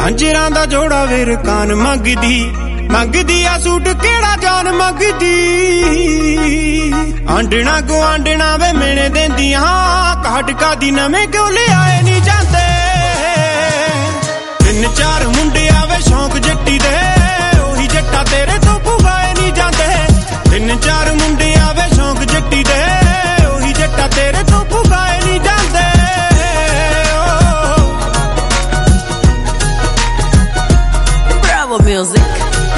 झांजरां दा जोड़ा where can't मंगदी मंगदी uh suit केड़ा जान मंगदी आंडना गुआंडना वे मेने देंदियां काटका दी नवें क्यों ले आए नहीं जाते तीन चार मुंडे आवे शौक जट्टी दे ओही जट्टा तेरे तो पुगाए नहीं जाते तीन चार मुंडे आवे शौक जट्टी दे ओही जट्टा तेरे तो पुगाए नहीं जाते Bravo Music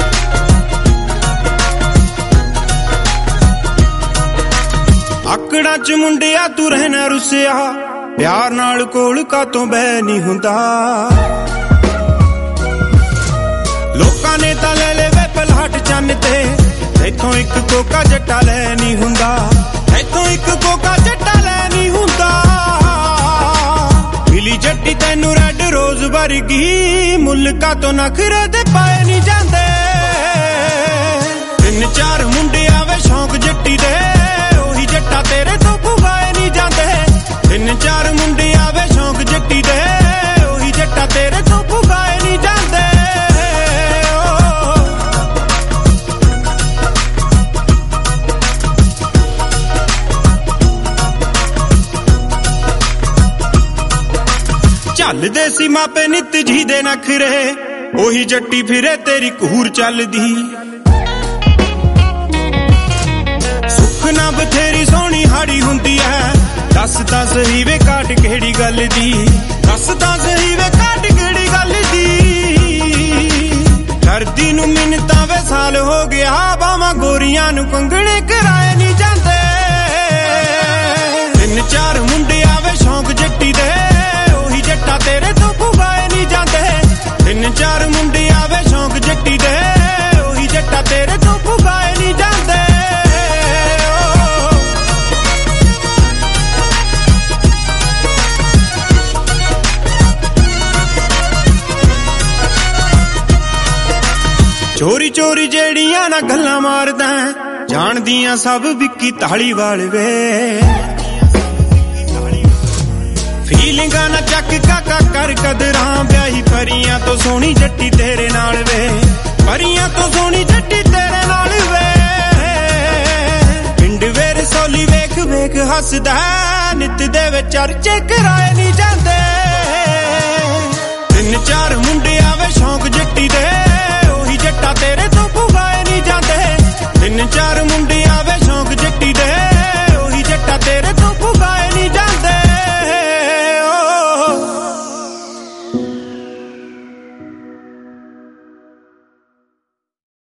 आकड़ा च मुंडिया तू रहना रुसिया प्यार नाल कोल का तो बह नहीं हुंदा लोकां ने तां ले ले वे पलहट चन्न ते इथों एक कोका जट्टा ले नहीं हुंदा इथों एक कोका जट्टा ले नहीं हुंदा मिली जट्टी तैनू रेड रोज वर्गी मुल्का तो नखरे दे पाए नहीं जांदे तीन चार मुंडे आवे शौक जट्टी दे ओही जट्टा तेरे तो पुगाए नहीं जांदे तीन चार मुंडे आवे शौक जट्टी दे ओही जट्टा तेरे तो पुगाए नहीं जांदे ਚੱਲਦੇ ਸੀ ਮਾਪੇ ਨਿੱਤ ਜੀ ਦੇ ਨਖਰੇ ਉਹੀ ਜੱਟੀ ਫਿਰੇ ਤੇਰੀ ਕਹੂਰ ਚੱਲਦੀ ਸੁੱਖ ਨਾ ਬਥੇਰੀ ਸੋਹਣੀ ਹਾੜੀ ਹੁੰਦੀ ਐ ਦੱਸ ਤਾਂ ਸਹੀ ਵੇ ਕਾਟ ਕਿਹੜੀ ਗੱਲ ਦੀ ਦੱਸ ਤਾਂ ਸਹੀ ਵੇ ਕਾਟ ਕਿਹੜੀ ਗੱਲ ਦੀ ਕਰਦੀ ਨੂੰ ਮਿੰਨਤਾਂ ਵੇ ਸਾਲ ਹੋ ਗਿਆ ਬਾਵਾਂ ਗੋਰੀਆਂ ਨੂੰ ਕੰਗਣੇ ਕਰਾਏ ਨਹੀਂ ਜਾਂਦੇ ਤਿੰਨ ਚਾਰ ਮੁੰਡੇ ਆਵੇ ਸ਼ੌਕ ਜੱਟੀ ਦੇ जट्टा तेरे तो पुगाए नहीं जाते तीन चार मुंडे आवे शौक जट्टी दे ओही जट्टा तेरे तो पुगाए नहीं जाते चोरी चोरी जेड़ियां ना गल्लां मारदा जानदियां सब विक्की धालीवाल वे फीलिंगा ना चक काका कर कदरां ब्याही परियां तो सोनी जट्टी तेरे नाल वे परियां तो सोनी जट्टी तेरे नाल वे पिंड वेर सोली वेख वेख हसदा नित दे विच चर्चे कराए नहीं जांदे तीन चार मुंडे आवे शौक जट्टी दे ओही जट्टा तेरे तो पुगाए नहीं जांदे तीन चार मुंडे आवे